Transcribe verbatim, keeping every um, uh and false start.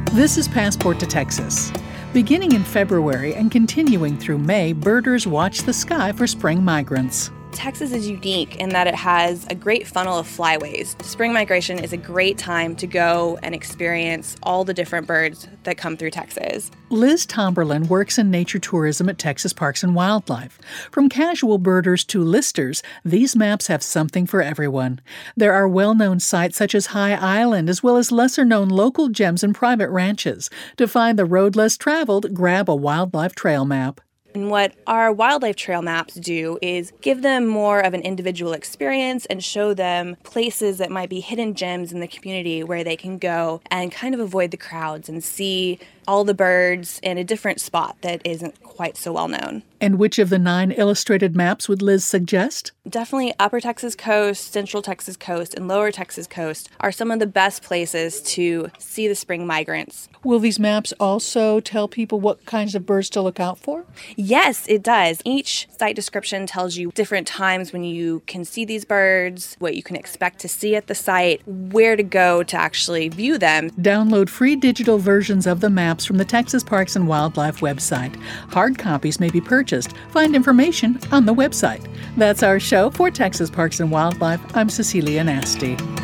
This is Passport to Texas. Beginning in February and continuing through May, birders watch the sky for spring migrants. Texas is unique in that it has a great funnel of flyways. Spring migration is a great time to go and experience all the different birds that come through Texas. Liz Tomberlin works in nature tourism at Texas Parks and Wildlife. From casual birders to listers, these maps have something for everyone. There are well-known sites such as High Island, as well as lesser-known local gems and private ranches. To find the road less traveled, grab a wildlife trail map. And what our wildlife trail maps do is give them more of an individual experience and show them places that might be hidden gems in the community where they can go and kind of avoid the crowds and see all the birds in a different spot that isn't quite so well known. And which of the nine illustrated maps would Liz suggest? Definitely Upper Texas Coast, Central Texas Coast, and Lower Texas Coast are some of the best places to see the spring migrants. Will these maps also tell people what kinds of birds to look out for? Yes, it does. Each site description tells you different times when you can see these birds, what you can expect to see at the site, where to go to actually view them. Download free digital versions of the maps from the Texas Parks and Wildlife website. Hard copies may be purchased. Find information on the website. That's our show for Texas Parks and Wildlife. I'm Cecilia Nasty.